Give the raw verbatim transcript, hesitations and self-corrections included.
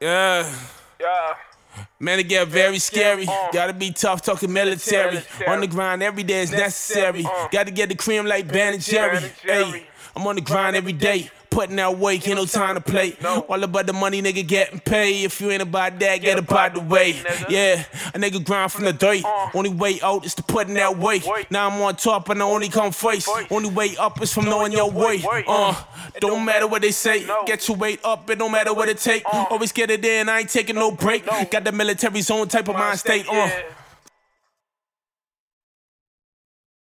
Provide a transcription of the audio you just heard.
Yeah. Yeah. Man, it get very scary. Gotta be tough talking military. On the grind every day is necessary. Gotta get the cream like Ben and Jerry. Hey, I'm on the grind every day. Putting out weight, ain't no time to play. All about the money, nigga, getting paid. If you ain't about that, get about the way. Yeah, a nigga grind from the dirt. Only way out is to putting that weight. Now I'm on top and I only come first. Only way up is from knowing your weight. Uh, don't matter what they say. Get your weight up, it don't matter what it take. Always get it in, I ain't taking no break. Got the military zone type of mind state. Uh.